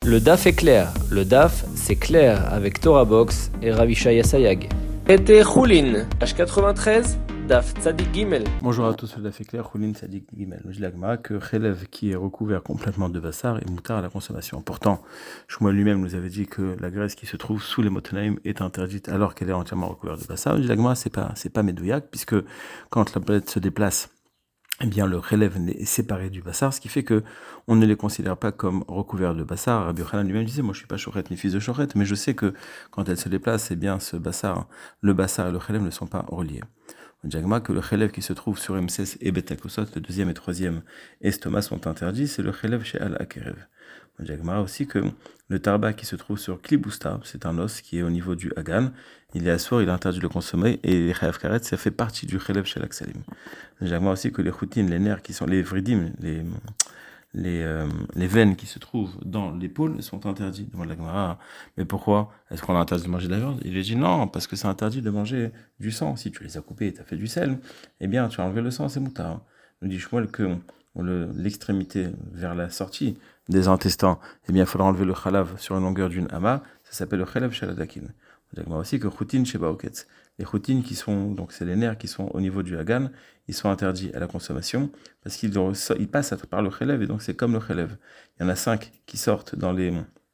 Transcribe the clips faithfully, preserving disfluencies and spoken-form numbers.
Le D A F est clair. Le D A F, c'est clair avec Torah Box et Ravishaya Sayag. Été Choulin, page quatre-vingt-treize, D A F Tzadik Gimel. Bonjour à tous, le D A F est clair, Choulin Tzadik Gimel. Je dis la Gemara que Chelev qui est recouvert complètement de bassar est moutar à la consommation. Pourtant, Shmuel lui-même nous avait dit que la graisse qui se trouve sous les motonaïm est interdite alors qu'elle est entièrement recouverte de bassar. Je dis la Gemara, c'est pas, c'est pas médouillac, puisque quand la bête se déplace, eh bien, le relève est séparé du bassar, ce qui fait que on ne les considère pas comme recouverts de bassar. Rabbi Yochanan lui-même disait, moi je suis pas chorette ni fils de chorette, mais je sais que quand elle se déplace, eh bien, ce bassar, le bassar et le relève ne sont pas reliés. On dit que le relève qui se trouve sur M six et Betakosot, le deuxième et troisième estomac sont interdits, c'est le relève chez Al-Akerev. On dit aussi que le tarba qui se trouve sur Klibusta, c'est un os qui est au niveau du Hagan, il est assoir, il est interdit de le consommer, et les chayav karet, ça fait partie du relève chez l'Aksalim. On dit aussi que les choutines, les nerfs qui sont les vridim, les, les, euh, les veines qui se trouvent dans l'épaule sont interdits. Demande la Gemara, mais pourquoi est-ce qu'on a interdit de manger de la viande? Il lui dit non, parce que c'est interdit de manger du sang. Si tu les as coupés et tu as fait du sel, eh bien tu as enlevé le sang, c'est moutard. Nous dit Shmuel que le, l'extrémité vers la sortie des intestins, eh bien il faudra enlever le khalav sur une longueur d'une ama, ça s'appelle le khalav shaladakin. On dit aussi que choutine chez Baoketz, les choutines qui sont, donc c'est les nerfs qui sont au niveau du hagan, ils sont interdits à la consommation parce qu'ils ils passent par le khelev et donc c'est comme le khelev. Il y en a cinq qui sortent dans les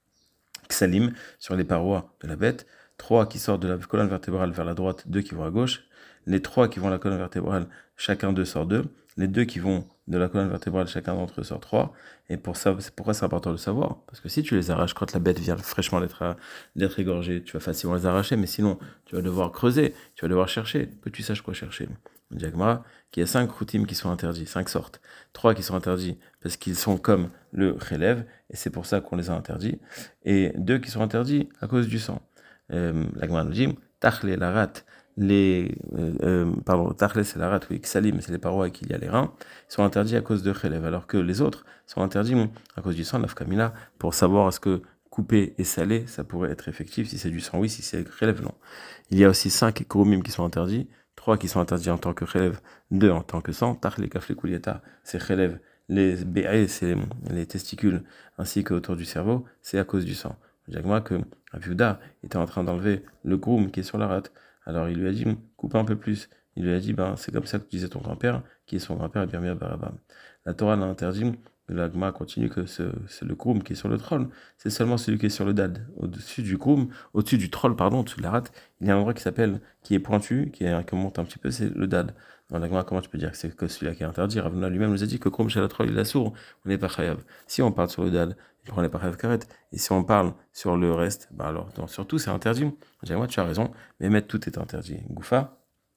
ksalim, sur les parois de la bête, trois qui sortent de la colonne vertébrale vers la droite, deux qui vont à gauche, les trois qui vont à la colonne vertébrale, chacun d'eux sort deux, les deux qui vont de la colonne vertébrale, chacun d'entre eux sort trois, et pour ça, c'est pourquoi c'est important de le savoir, parce que si tu les arraches quand la bête vient fraîchement d'être, d'être égorgée, tu vas facilement les arracher, mais sinon, tu vas devoir creuser, tu vas devoir chercher, que tu saches quoi chercher. On dit à Gemara qu'il y a cinq routines qui sont interdits, cinq sortes, trois qui sont interdits parce qu'ils sont comme le relève, et c'est pour ça qu'on les a interdits, et deux qui sont interdits à cause du sang. Euh, la Gemara nous dit, tachle la rate, les euh, euh, pardon, tachle c'est la rate, oui, ksalim, c'est les parois et qu'il y a les reins, ils sont interdits à cause de relève, alors que les autres sont interdits à cause du sang, nafkamina, pour savoir est-ce que coupé et salé, ça pourrait être effectif, si c'est du sang, oui, si c'est relève, non. Il y a aussi cinq korumim qui sont interdits, trois qui sont interdits en tant que relève, deux en tant que sang, tachle kafle kulieta, c'est relève, les bé, c'est les testicules, ainsi qu'autour du cerveau, c'est à cause du sang. Je dis moi que Aviuda était en train d'enlever le groom qui est sur la rate. Alors il lui a dit, coupe un peu plus. Il lui a dit, ben, c'est comme ça que disait ton grand-père, qui est son grand-père, Birmia Barabam. La Torah l'a interdit, la Gemara continue que ce, c'est le groom qui est sur le trône, c'est seulement celui qui est sur le dad. Au-dessus du groom, au-dessus du troll, pardon, au-dessus de la rate, il y a un endroit qui s'appelle, qui est pointu, qui, est, qui monte un petit peu, c'est le dad. Dans la Gemara, comment tu peux dire que c'est que celui-là qui est interdit? Ravuna lui-même nous a dit que groom chez la troll, il est sourd, on n'est pas chayav. Si on parle sur le dad, on n'est pas chayav karet. Et si on parle sur le reste, bah alors, donc, surtout c'est interdit. Je dis, moi, tu as raison, mais mettre tout est interdit. Goufa,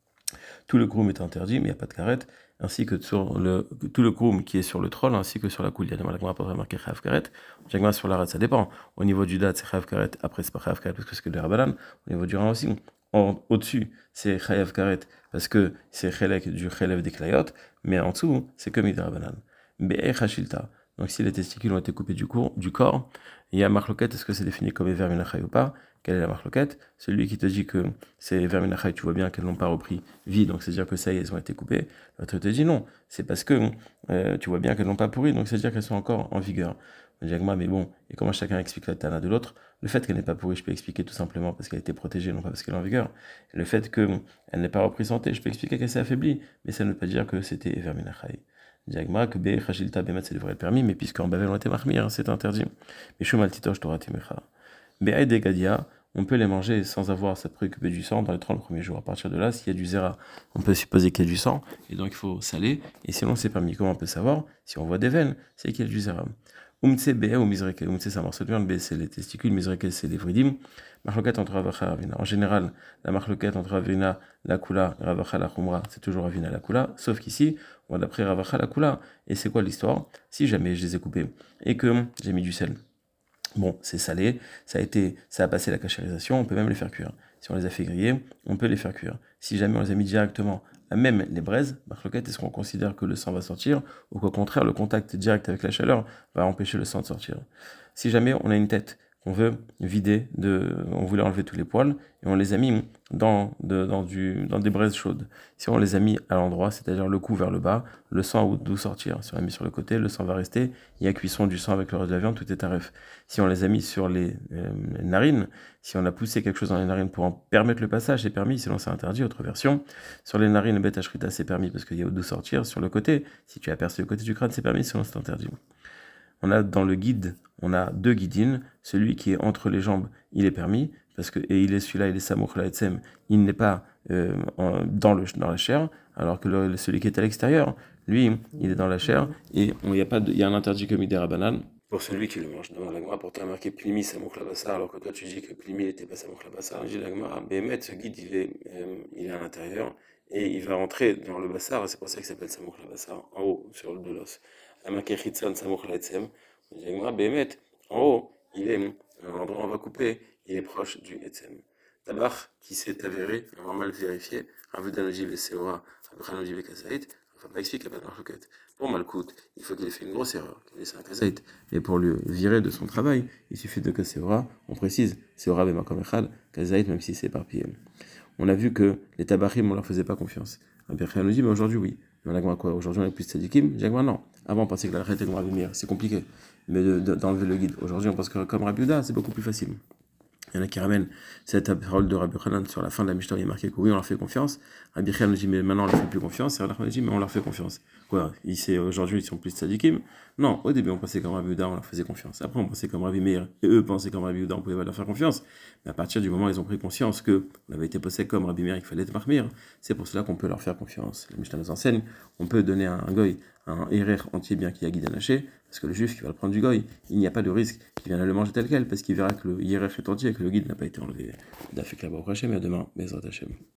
tout le groom est interdit, mais il n'y a pas de karet, ainsi que sur le, tout le groom qui est sur le troll, ainsi que sur la couille. Il y a des malagmas pour remarquer chayav karet. Jagma sur la rate, ça dépend. Au niveau du dad, c'est chayav karet, après c'est pas chayav karet parce que c'est que de rabanan. Au niveau du rein aussi, en, au-dessus, c'est chayav karet parce que c'est chelek du chelev des klayot, mais en dessous, c'est comme de rabanan. Be'e chashilta. Donc si les testicules ont été coupés du, cours, du corps, il y a marloquette, est-ce que c'est défini comme verminachai ou pas? Quelle est la marloquette? Celui qui te dit que c'est verminachai, tu vois bien qu'elles n'ont pas repris vie, donc c'est-à-dire que ça y est, elles ont été coupées. L'autre te dit non, c'est parce que euh, tu vois bien qu'elles n'ont pas pourri, donc c'est-à-dire qu'elles sont encore en vigueur. On dit mais bon, et comment chacun explique la tana de l'autre? Le fait qu'elle n'est pas pourrie, je peux expliquer tout simplement parce qu'elle a été protégée, non pas parce qu'elle est en vigueur. Et le fait qu'elle n'ait pas repris santé, je peux expliquer qu'elle s'est affaiblie, mais ça ne veut pas dire que c'était verminachai. Diagma que B, Khashilta, Bemet, c'est devrait le permis, mais puisqu'en Bavel on était mahmir, c'est interdit. Mais Shumal Titosh, Torah Timecha. B, et des Gadia, on peut les manger sans avoir à préoccuper du sang dans les trente premiers jours. À partir de là, s'il y a du zéra, on peut supposer qu'il y a du sang, et donc il faut saler, et sinon c'est permis. Comment on peut savoir? Si on voit des veines, c'est qu'il y a du zéra. Umtse B, ou Mizrekel, Umtse c'est un morceau de viande, B c'est les testicules, Mizrekel c'est les vridim. Marloquette entre Ravacha et Ravina. En général, la marloquette entre Ravina, la Kula, et Ravacha, la Khumra, c'est toujours Ravina, la Kula, sauf qu'ici, on va d'après Ravacha, la Kula. Et c'est quoi l'histoire? Si jamais je les ai coupés et que j'ai mis du sel, bon, c'est salé, ça a été, ça a passé la cachérisation, on peut même les faire cuire. Si on les a fait griller, on peut les faire cuire. Si jamais on les a mis directement, même les braises, marloquette, est-ce qu'on considère que le sang va sortir ou qu'au contraire, le contact direct avec la chaleur va empêcher le sang de sortir? Si jamais on a une tête on veut vider, de, on voulait enlever tous les poils, et on les a mis dans, de, dans, du, dans des braises chaudes. Si on les a mis à l'endroit, c'est-à-dire le cou vers le bas, le sang a d'où sortir. Si on l'a mis sur le côté, le sang va rester, il y a cuisson du sang avec le reste de la viande, tout est taref. Si on les a mis sur les, euh, les narines, si on a poussé quelque chose dans les narines pour en permettre le passage, c'est permis, sinon c'est interdit. Autre version, sur les narines, le bête ashrita, c'est permis parce qu'il y a d'où sortir. Sur le côté, si tu as percé le côté du crâne, c'est permis, sinon c'est interdit. On a dans le guide, on a deux guidines. Celui qui est entre les jambes, il est permis, parce que, et il est celui-là, il est samouk la etsem, il n'est pas euh, en, dans, le, dans la chair, alors que le, celui qui est à l'extérieur, lui, il est dans la chair, et il y, a pas de, y a un interdit comme idée rabanan pour celui qui le mange. Dans la Gemara, pourtant marqué Plimi samouk la bassar, alors que toi tu dis que Plimi n'était pas samouk la bassar. Je dis la Gemara, Bémet, ce guide, il est, euh, il est à l'intérieur, et il va rentrer dans le bassar, et c'est pour ça qu'il s'appelle samouk la bassar, en haut, sur le de l'os. Marqué Chitzon samouk la etsem. Bémet, en haut, il est, l'endroit où on va couper, il est proche du etsem. Tabach, qui s'est avéré, on va mal vérifier, Ravudanojib et Seora, Ravudanojib et Kazaït, enfin pas expliquer à Marloquette. Pour Malkout, il faut qu'il ait fait une grosse erreur, qu'il ait laissé un Kazaït. Et pour le virer de son travail, il suffit de que Seora, on précise, Seora Bemakom Echad, Kazaït, même si c'est éparpillé. On a vu que les Tabachim, on leur faisait pas confiance. Rabbi nous dit, mais aujourd'hui, oui. Mais on a quoi? Aujourd'hui, on est plus tzadikim. J'ai dit, non. Avant, on pensait que la retraite était comme Rabbi Meir. C'est compliqué. Mais de, de, d'enlever le guide. Aujourd'hui, on pense que comme Rabbi Yehuda, c'est beaucoup plus facile. Il y en a qui ramènent cette parole de Rabbi Hanan sur la fin de la Mishnah, il est marqué que oui, on leur fait confiance. Rabbi Hanan nous dit, mais maintenant, on leur fait plus confiance. Et Rabbi Hanan nous dit, mais on leur fait confiance. Quoi? Ici, aujourd'hui, ils sont plus tzadikim? Non. Au début, on pensait comme Rabbi Yehuda, on leur faisait confiance. Après, on pensait comme Rabbi Meir. Et eux pensaient comme Rabbi Yehuda, on pouvait pas leur faire confiance. Mais à partir du moment où ils ont pris conscience que on avait été posé comme Rabbi Meir, il fallait être marmir, c'est pour cela qu'on peut leur faire confiance. La Mishnah nous enseigne, on peut donner à un goy un hérer entier bien qu'il y a guide anaché, parce que le juif qui va le prendre du goy, il n'y a pas de risque qu'il vienne à le manger tel quel, parce qu'il verra que le hérer est entier et que le guide n'a pas été enlevé. D'Afek la Baruch Hashem, et à demain, Bezrat Hashem.